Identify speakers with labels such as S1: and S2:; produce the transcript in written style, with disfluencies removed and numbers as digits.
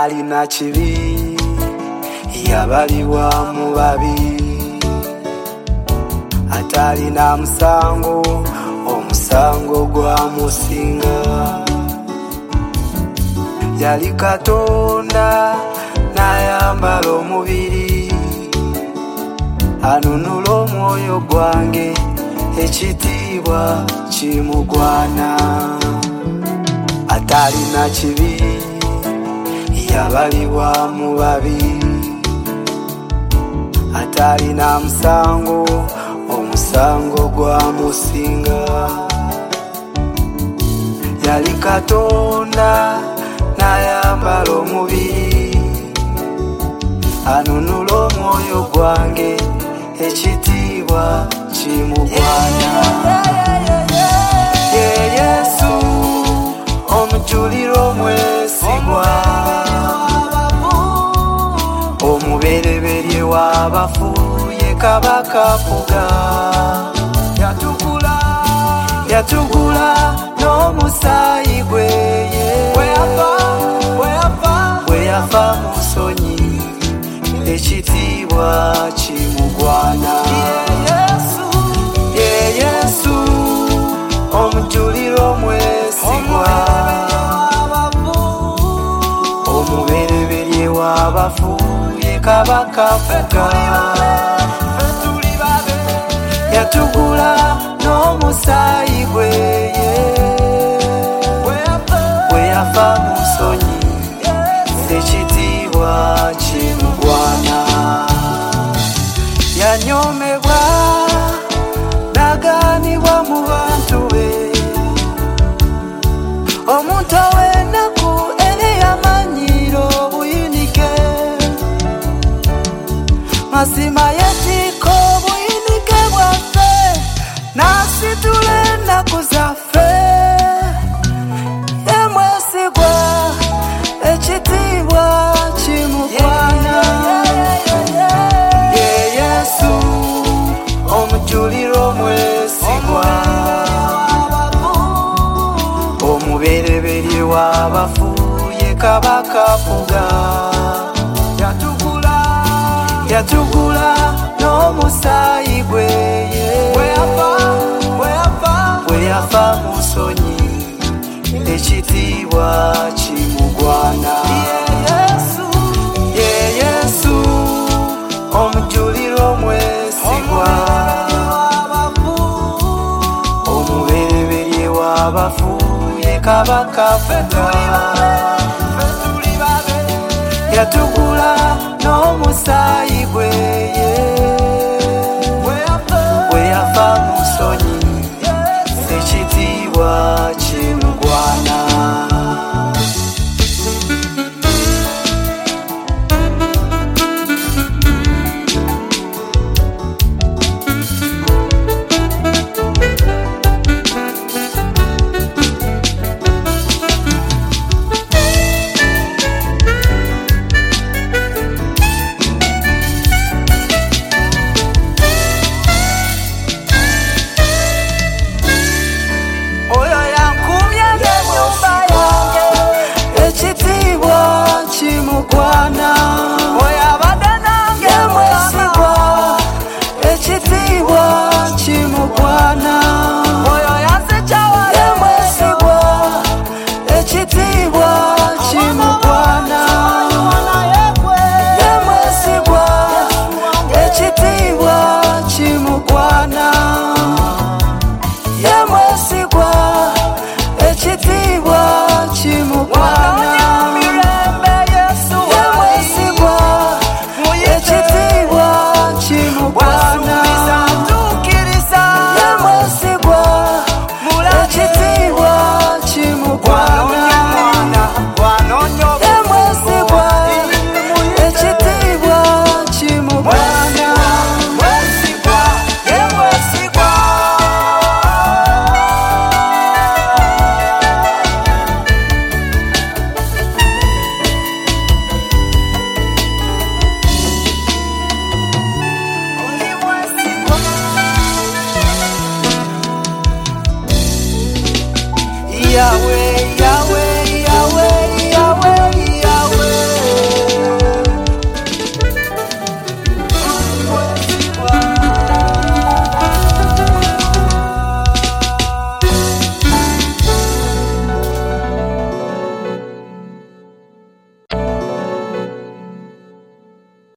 S1: atalina kibi yabalibwa mu babi, atalina musango omusango gwamusinga. Yali Katonda n'ayambala omubiri, anunula omwoyo gwange ekitiibwa kimugwana. Atalina kibi yabalibwa mu babi, atalina musango omusango gwamusinga. Yali Katonda n'ayambala omubiri, anunula omwoyo gwange ekitiibwa kimugwana. Ye Yesu omujulira omwesigwa, omubereberye w'abafu ye Kabaka afuga. Yatugula n'omusaayi gwe, bwe yafa mu nsonyi ekitiibwa kimugwana. Ye Yesu omujulira omwesigwa, omubereberye w'abafu ye Kabaka afuga. Yatugula n'omusaayi gwe, bwe yafa mu nsonyi ekitiibwa kimugwana. Yanyoomebwa n'agaanibwa mu bantu be, omuntu ow'ennaku eyamanyira obuyinike, mazima yeetiika obuyinike bwaffe n'asitula ennaku zaffe. Ye mwesigwa ekitiibwa kimugwana. Ye Yesu omujulira omwesigwa, omubereberye w'abafu ye Kabaka afuga. Yatugula n'omusaayi gwe, bwe yafa mu nsonyi ekitiibwa kimugwana. Ye Yesu omujulira omwesigwa, omubereberye w'abafu ye Kabaka afuga. Yatugula n'omusaayi gwe, bwe yafa mu nsonyi ekitiibwa kimugwana.